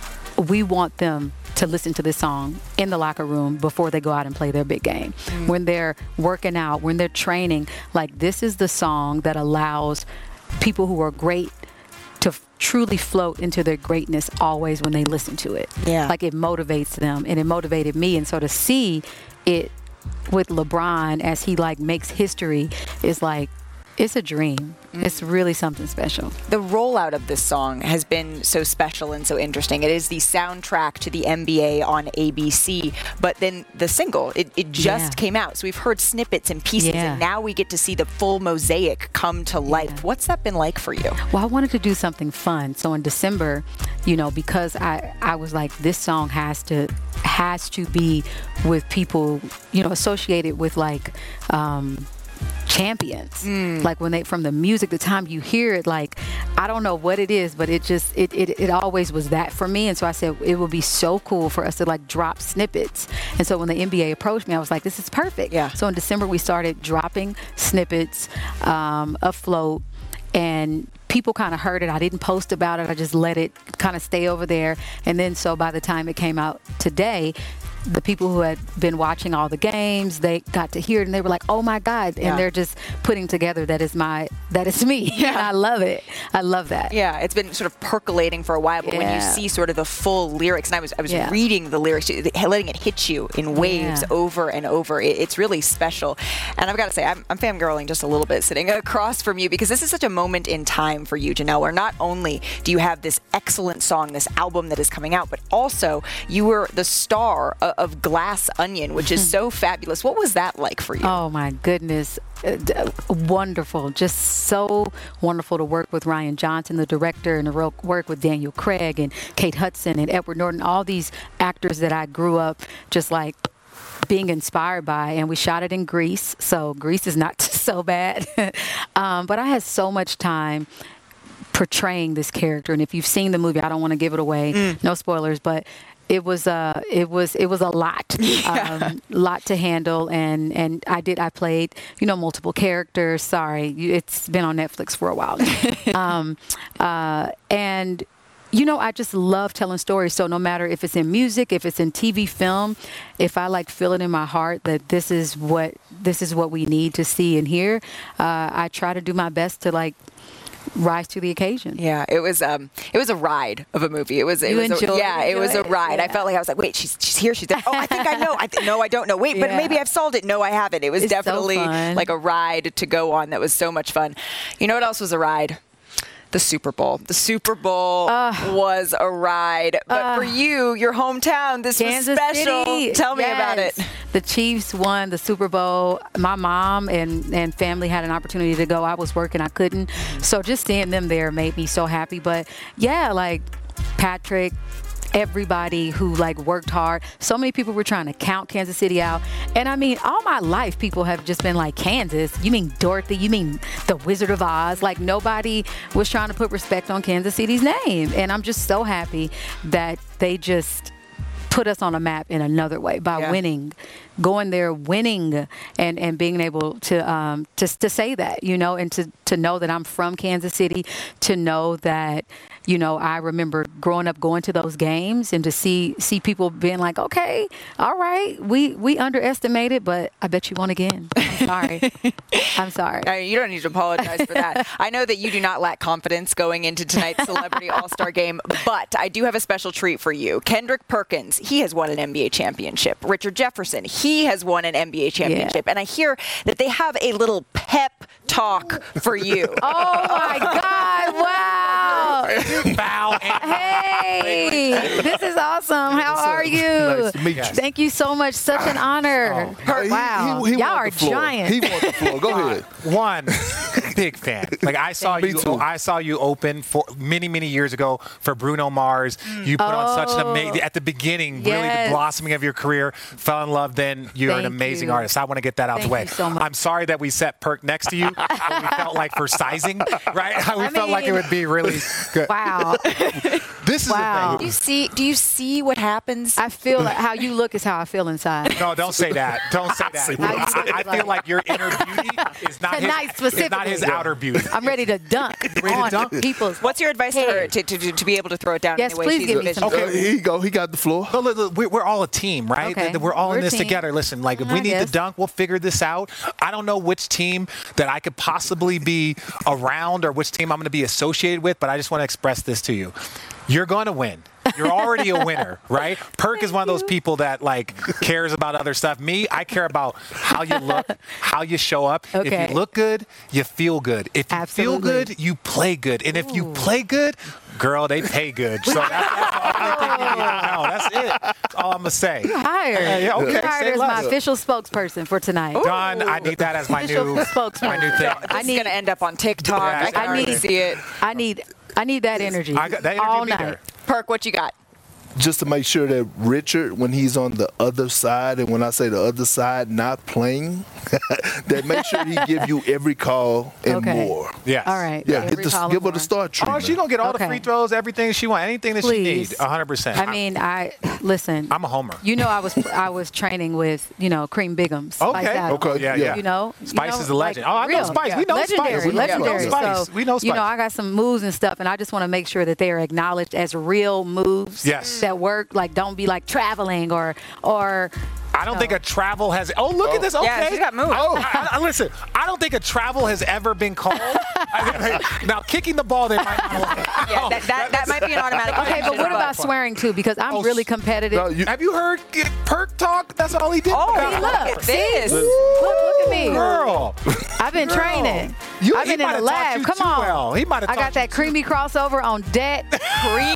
we want them to listen to this song in the locker room before they go out and play their big game. Mm. When they're working out, when they're training, like this is the song that allows people who are great to f- truly float into their greatness always when they listen to it. Yeah. Like it motivates them, and it motivated me. And so to see it with LeBron as he like makes history is like, it's a dream. Mm. It's really something special. The rollout of this song has been so special and so interesting. It is the soundtrack to the N B A on A B C, but then the single, it, it just Yeah. came out. So we've heard snippets and pieces, Yeah. and now we get to see the full mosaic come to life. Yeah. What's that been like for you? Well, I wanted to do something fun. So in December, you know, because I, I was like, this song has to has to be with people, you know, associated with like um, champions. Mm. Like when they, from the music, the time you hear it, like, I don't know what it is, but it just, it, it, it always was that for me. And so I said, it would be so cool for us to like drop snippets. And so when the N B A approached me, I was like, this is perfect. Yeah. So in December, we started dropping snippets um, afloat. And people kind of heard it. I didn't post about it. I just let it kind of stay over there. And then so by the time it came out today, the people who had been watching all the games, they got to hear it and they were like, oh my God. And Yeah. they're just putting together that is my, that is me. Yeah. And I love it. I love that. Yeah, it's been sort of percolating for a while, but when you Yeah. see sort of the full lyrics, and I was I was Yeah. reading the lyrics, letting it hit you in waves Yeah. over and over, it, it's really special. And I've got to say, I'm, I'm fangirling just a little bit sitting across from you, because this is such a moment in time for you, Janelle, where not only do you have this excellent song, this album that is coming out, but also you were the star of, of Glass Onion, which is so fabulous. What was that like for you? Oh my goodness. Uh, d- wonderful. Just so wonderful to work with Ryan Johnson, the director, and to ro- work with Daniel Craig and Kate Hudson and Edward Norton, all these actors that I grew up just like being inspired by. And we shot it in Greece, so Greece is not so bad. um, but I had so much time portraying this character. And if you've seen the movie, I don't want to give it away, Mm. no spoilers, but it was uh it was it was a lot, Yeah. um, lot to handle, and and I did I played you know multiple characters. Sorry, you- it's been on Netflix for a while, um, uh, and you know I just love telling stories. So no matter if it's in music, if it's in T V, film, if I like feel it in my heart that this is what this is what we need to see and hear, uh, I try to do my best to like rise to the occasion. Yeah, it was um, it was a ride of a movie. It was, it You was a, enjoyed- yeah, it was a enjoyed it? ride. I Yeah. felt like I was like, wait, she's she's here, she's there. Oh, I think I know. I th- no, I don't know. Wait, but Yeah. maybe I've solved it. No, I haven't. It was It's so definitely fun. like a ride to go on. That was so much fun. You know what else was a ride? The Super Bowl. The Super Bowl was a ride. But for you, your hometown, this Kansas was special. City. Tell me about it. Yes. The Chiefs won the Super Bowl. My mom and, and family had an opportunity to go. I was working, I couldn't. So just seeing them there made me so happy. But yeah, like Patrick, everybody who like worked hard. So many people were trying to count Kansas City out. And I mean, all my life, people have just been like, Kansas? You mean Dorothy? You mean the Wizard of Oz? Like nobody was trying to put respect on Kansas City's name. And I'm just so happy that they just put us on a map in another way by Yeah. winning, going there, winning, and, and being able to um to to say that, you know, and to to know that I'm from Kansas City, to know that, you know, I remember growing up going to those games and to see see people being like, okay, all right, we we underestimated, but I bet you won again. I'm sorry. I'm sorry. Uh, you don't need to apologize for that. I know that you do not lack confidence going into tonight's Celebrity All-Star Game, but I do have a special treat for you. Kendrick Perkins, he has won an N B A championship. Richard Jefferson, he has won an N B A championship. And I hear that they have a little pep talk for you. Oh my God! Wow! Bow. Hey, this is awesome. How are you? Nice to meet you. Thank you so much. Such an honor. He- Wow, he- he y'all want are the floor. giants. He wants the floor. Go ahead. One, big fan. Like I saw Me you, too. I saw you open for many, many years ago for Bruno Mars. You put on such an amazing at the beginning, really Yes. the blossoming of your career. Fell in love. Then you're an Thank amazing you. artist. I want to get that out Thank the way. you so much. I'm sorry that we set Perk next to you. But we felt like for sizing, right? We I felt like it mean- would be really good. Wow. This This is wow. the Do thing. you see? Do you see what happens? I feel like how you look is how I feel inside. No, don't say that. Don't say that. I, I feel like your inner beauty is not Tonight his, is not his specifically. outer beauty. I'm ready to dunk ready to on dunk? people's. What's your advice to her to, to, to, to be able to throw it down? Yes, in the way please she's give me envisioned? some. Okay. Here you go. He got the floor. No, look, look, we- we're all a team, right? Okay. We're all We're in a this team. together. Listen, like if we I need guess. to dunk, we'll figure this out. I don't know which team that I could possibly be around or which team I'm going to be associated with, but I just want to express this to you. You're going to win. You're already a winner, right? Perk is one of those people that like cares about other stuff. Me, I care about how you look, how you show up. Okay. If you look good, you feel good. If you Absolutely. feel good, you play good. And if you play good, girl, they pay good. So that's, that's the only thing you need to know. That's it. That's all I'm going to say. You hired. Yeah, yeah, okay. You hired Say as my less. official spokesperson for tonight. Done. I need that as my Official new, spokesperson. my new thing. I need going to end up on TikTok. Yeah, I can I already need- see it. I need I need that energy. I got that energy all be night. there. Perk, what you got? Just to make sure that Richard, when he's on the other side, and when I say the other side, not playing, that make sure he give you every call and Okay. more. Yes. All right. Yeah, Every get the, call give her more. the start Oh, treatment. she's going to get all Okay. the free throws, everything she wants, anything that Please. she needs, one hundred percent. I mean, I listen. I'm a homer. You know, I was I was training with you know Cream Bigums. Spice Okay. Adams. Okay, Yeah, yeah. yeah. You know, you Spice know, is a legend. like, Oh, I know real. Spice. We know legendary, Spice. We know legendary. Spice. So, We know You know, Spice. I got some moves and stuff, and I just want to make sure that they are acknowledged as real moves. Yes. That work. Like, don't be like traveling or or. I don't think a travel has. Oh, look at this. Okay. Yeah, she's got moves. Oh, I, I, listen. I don't think a travel has ever been called. I- now, kicking the ball, they might not like. Yeah, that, that, that might be an automatic. Okay, but what about swearing too? Because I'm Oh, really competitive. No, you, Have you heard Perk talk? That's all he did. Oh, Now, look look, at see? this. Look, look at me. Girl. I've been Girl. training. You- I've he been in might the have taught lab. you Come too on. well. He might have I taught got you that too- creamy crossover on deck. Cream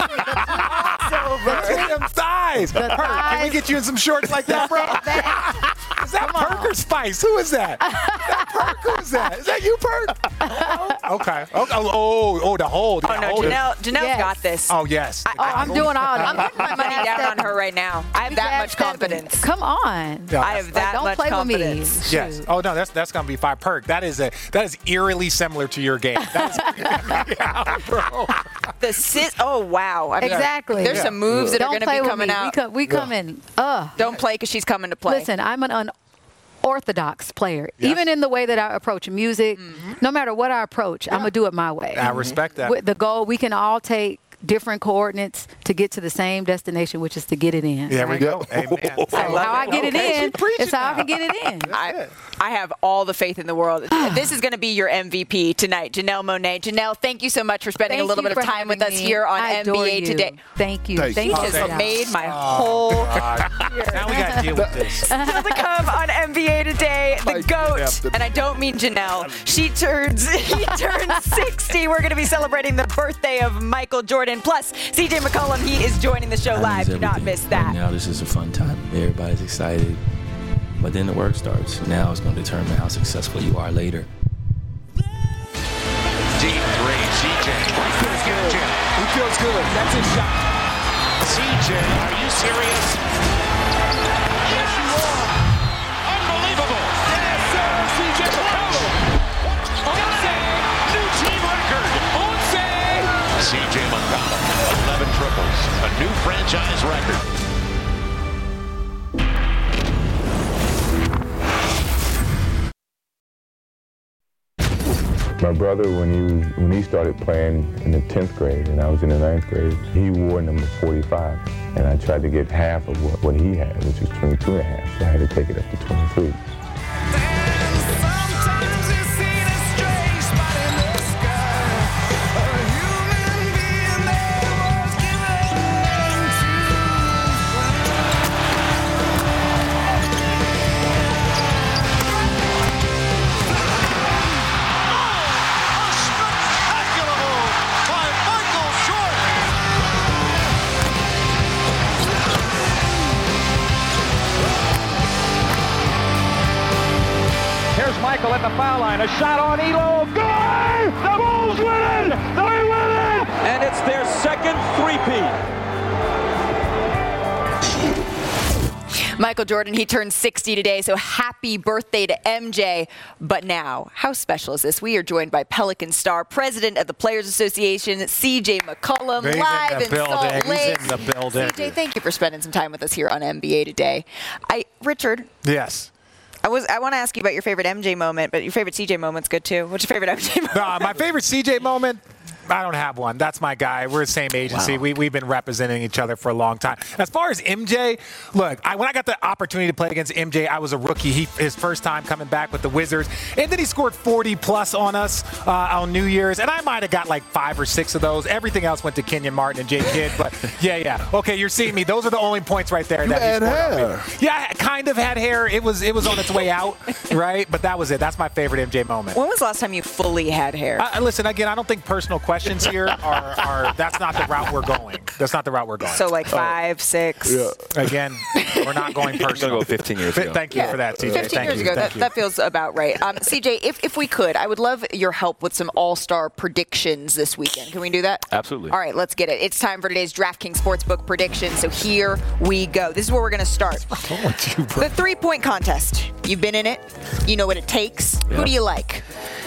Look at them thighs. The Perk, can we thighs. get you in some shorts like that, bro? Is that Perk or Spice? Who is that? Is that Perk? Who is that? Is that you, Perk? Okay. okay. Oh, oh, oh, the hold. Oh, Yeah, no, hold it. Janelle, Janelle's Yes. got this. Oh, yes. Oh, I'm doing all that. I'm putting my money down on her right now. I have that much confidence. Come on. Yeah. I have that don't much play confidence. with me. Yes. Oh no, that's that's gonna be five. Perk. That is a that is eerily similar to your game. That is, yeah, bro. The sit. Oh wow. I mean, Exactly. There's Yeah. some moves that Don't are going to play be with coming me. out. We, co- we come in. Uh, Don't play because she's coming to play. Listen, I'm an unorthodox player. Yes. Even in the way that I approach music, no matter what I approach, I'm going to do it my way. I respect that. With the goal, we can all take different coordinates to get to the same destination, which is to get it in. There we right? go. Amen. So how I get it Okay, she in preaching is how I now. can get it in. I, I have all the faith in the world. This is going to be your M V P tonight, Janelle Monáe. Janelle, thank you so much for spending Thank a little you bit of for time with having us me. here on I N B adore A you. Today. Thank you. Thank Thank you. you. She for has that. made my Oh, whole God. Now we got to deal with this. Still to come on N B A Today, the Like, GOAT, Captain. and I don't mean Janelle. She turns, he turns sixty. We're going to be celebrating the birthday of Michael Jordan. Plus, C J McCollum, he is joining the show That live. means Do not everything. miss Right that. now, this is a fun time. Everybody's excited. But then the work starts. Now it's going to determine how successful you are later. Deep three, C J. He feels good. That's his shot. C J, are you serious? Yes, you are. Unbelievable. Yes, sir. C J McCollum. Got it. New team record. C J McCollum, eleven triples, a new franchise record. My brother, when he was, when he started playing in the tenth grade and I was in the ninth grade, he wore number forty-five. And I tried to get half of what, what he had, which was twenty-two and a half. So I had to take it up to twenty-three. Here's Michael at the foul line. A shot on Elo. Good! The Bulls win it! They win it! And it's their second three-peat. Michael Jordan, he turned sixty today, so happy birthday to M J. But now, how special is this? We are joined by Pelican star, president of the Players Association, C J McCollum, He's live in the in building. Salt Lake. He's in the building. C J, thank you for spending some time with us here on N B A Today. I, Richard. Yes. I was. I want to ask you about your favorite M J moment, but your favorite C J moment's good too. What's your favorite M J moment? Uh, my favorite C J moment? I don't have one. That's my guy. We're the same agency. Wow. We, we've been representing each other for a long time. As far as M J, look, I, when I got the opportunity to play against M J, I was a rookie. He, his first time coming back with the Wizards. And then he scored forty plus on us uh, on New Year's. And I might have got like five or six of those. Everything else went to Kenyon Martin and Jay Kidd. But yeah, yeah. Okay, you're seeing me. Those are the only points right there. You that had he scored on hair. me. Yeah, I kind of had hair. It was, it was on its way out, right? But that was it. That's my favorite M J moment. When was the last time you fully had hair? Uh, listen, again, I don't think personal questions here are, are that's not the route we're going. That's not the route we're going. So like five, six. Yeah. Again, we're not going personal. I'm going to go fifteen years ago. Thank you Yeah, for that, C J. fifteen Thank years you. ago, Thank that, you. that feels about right. Um, C J, if, if we could, I would love your help with some all-star predictions this weekend. Can we do that? Absolutely. All right, let's get it. It's time for today's DraftKings Sportsbook predictions. So here we go. This is where we're going to start. The three-point contest. You've been in it. You know what it takes. Who Yeah. do you like?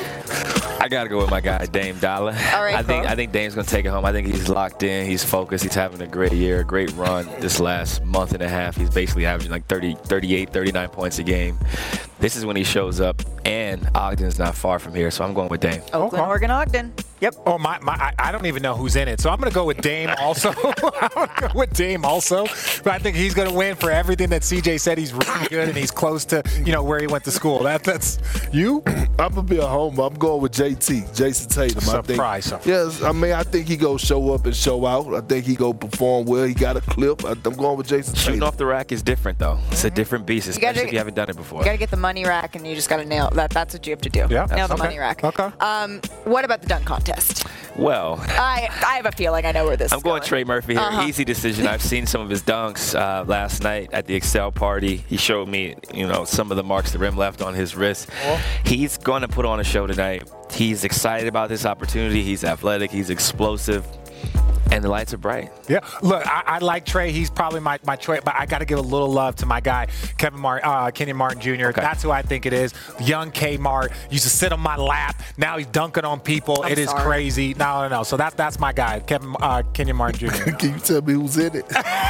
I gotta go with my guy Dame Dollar. All right, I think cool. I think Dame's gonna take it home. I think he's locked in. He's focused. He's having a great year, a great run this last month and a half. He's basically averaging like thirty, thirty-eight, thirty-nine points a game. This is when he shows up, and Ogden's not far from here, so I'm going with Dame. Oakland, Oregon, Ogden. Yep. Oh, my, my I, I don't even know who's in it. So I'm going to go with Dame also. I'm going to go with Dame also. But I think he's going to win for everything that C J said. He's really good, and he's close to, you know, where he went to school. That That's you? I'm going to be a homer. I'm going with J T, Jason Tatum. Surprise. I think. Yes, I mean, I think he go show up and show out. I think he go perform well. He got a clip. I, I'm going with Jason Shooting Tatum. off the rack is different, though. It's a different beast, You gotta- especially if you haven't done it before. You got to get the money rack, and you just got to nail that. That's what you have to do. Yeah. Nail the Okay. money rack. Okay. Um, what about the dunk contest? Well, I I have a feeling I know where this I'm is going Trey Murphy here. Uh-huh. Easy decision. I've seen some of his dunks uh, last night at the Excel party. He showed me, you know, some of the marks the rim left on his wrist. He's going to put on a show tonight. He's excited about this opportunity. He's athletic. He's explosive. And the lights are bright. Yeah. Look, I, I like Trey. He's probably my, my choice, but I got to give a little love to my guy, Kevin Martin, uh, Kenyon Martin Junior Okay. That's who I think it is. Young K Mart used to sit on my lap. Now he's dunking on people. I'm It is sorry. crazy. No, no, no. So that's that's my guy, Kevin uh, Kenyon Martin Junior Can you tell me who's in it?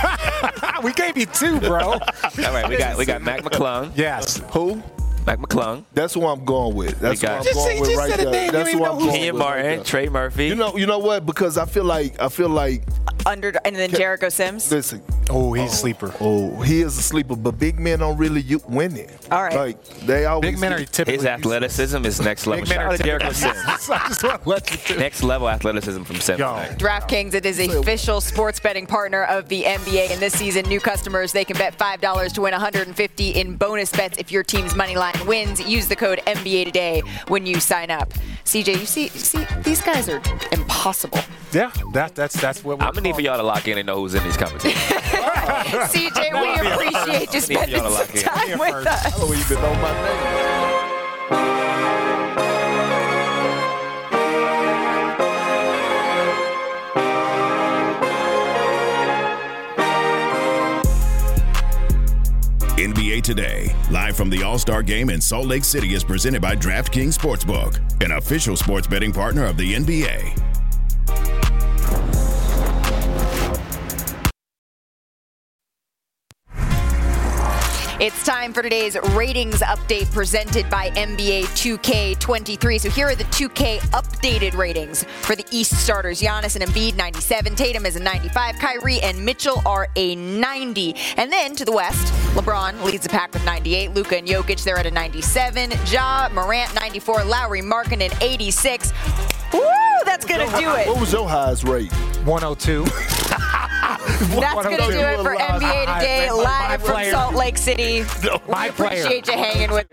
We gave you two, bro. All right, we got we got Mac McClung. Yes. Who? Mac McClung. That's who I'm going with. That's We who got- I'm Just going say- with just right said a there. name. You That's don't who even I'm know going who- Kenyon with right Martin, there. Trey Murphy. You know, you know what? Because I feel like I feel like Under and then Jericho Sims. listen. Oh, he's a sleeper. Oh, he is a sleeper, but big men don't really u- win it. All right. Like they always Big men are typically His athleticism is next level. Big men Shout are out to Jericho typically- Sims. I just want to let you do. Next level athleticism from Sims. Yo. tonight. DraftKings, it is a official sports betting partner of the N B A. And this season, new customers, they can bet five dollars to win one hundred fifty dollars in bonus bets if your team's money line wins. Use the code N B A today when you sign up. C J, you see, you see, these guys are impossible. Yeah, that, that's that's what we're I'm gonna need for y'all to lock in and know who's in these competitions. C J, we appreciate you Need spending y'all to some lock in. time with us. I don't even know my name. N B A Today, live from the All-Star Game in Salt Lake City, is presented by DraftKings Sportsbook, an official sports betting partner of the N B A. It's time for today's ratings update presented by N B A two K twenty-three. So here are the two K updated ratings for the East starters. Giannis and Embiid, ninety-seven. Tatum is a ninety-five. Kyrie and Mitchell are a ninety. And then to the West, LeBron leads the pack with ninety-eight. Luka and Jokic, they're at a ninety-seven. Ja Morant, ninety-four. Lowry Markkanen, eighty-six. Woo, that's going to do What it. was your highest rate? one oh two. That's going to do it for N B A Today, live from Salt Lake City. My We player. appreciate you hanging with